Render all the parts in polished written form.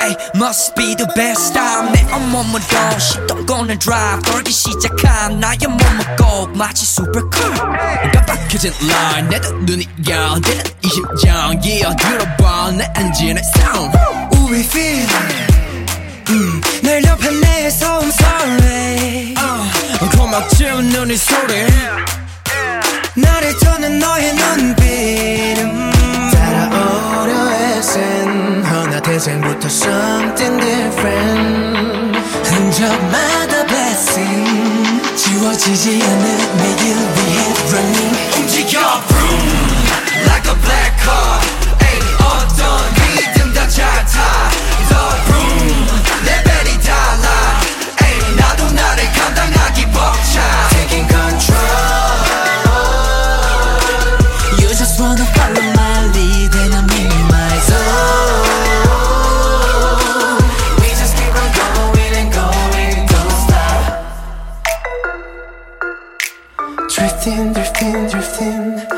Ay, must be the best time. 내 온몸으로 시동권을 drive 떨기 시작한 나의 몸은 꼭 마치 슈퍼카. 깜빡해진 line 내도 눈이 열리는 이 심장. Yeah, 들어봐 내 엔진의 sound. We feel 널 옆에 내서 I'm sorry. 고막지은 눈이 소리. 나를 떠난 너의 눈빛 따라오려 애쓴 어느 태생부터 something different. 흔적마다 blessing 지워지지 않는 매일 위해 running. 움직여 vroom like a black car. 에이 어떤 리듬 다 잘 타. 더 vroom 레벨이 달라. 에이 나도 나를 감당하기 벅차. Taking control. You just wanna follow my lead and I'm in my zone. We just keep on going and going, don't stop. Drifting, drifting, drifting.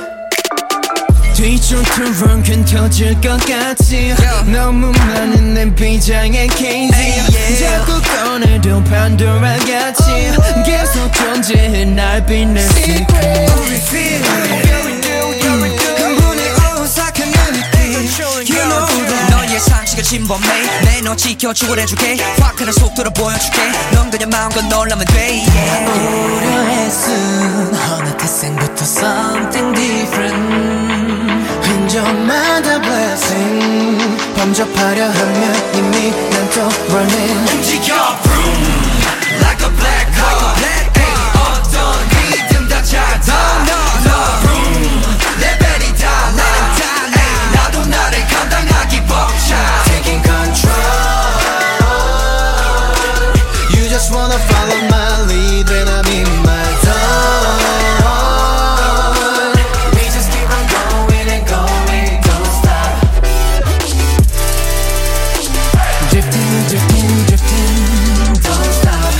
뒤쪽처럼 괜찮을 것 같지. 너무 많은 내 비장의 케이지. 자꾸 꺼내도 판도라 같이 계속 존재해 날 빛낸 secret. 흥분에 오싹한 느낌 You know that 너의 상식을 침범해 내 너 지켜 추월해줄게 확하는 속도로 보여줄게 넌 그냥 마음껏 놀라면 돼 오려 애쓴 어느 태생부터 something different. 흔적마다 blessing 범접하려 하면 이미 난 또 running. 움직여 vroom like a black car. 에이 어떤 리듬 다 잘 타. 더 vroom 레벨이 달라. 에이 나도 나를 감당하기 벅차. Taking control. You just wanna follow my lead when I'm in my zone. We just keep on going and going, don't stop. Drifting, drifting, drifting, don't stop.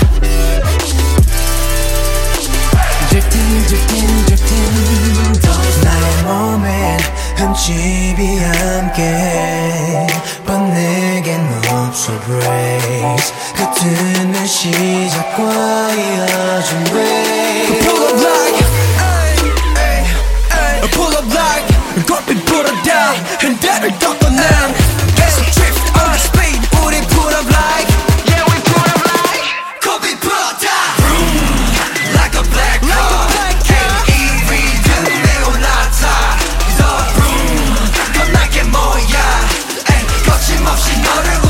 Drifting, drifting, drifting, don't stop. 나의 몸엔 흠집이 함께 but 내겐 없어 breaks. 같은 시작과 이어진 way. Pull up like, pull up like 꽃빛 불어다 흔들을 덮고 난 계속 drift on the speed. 우리 pull up like, yeah we pull up like 꽃빛 불어다 vroom like a black car. 이 리듬에 올라타. 더 vroom 겁나게 뭐야. 거침없이 너를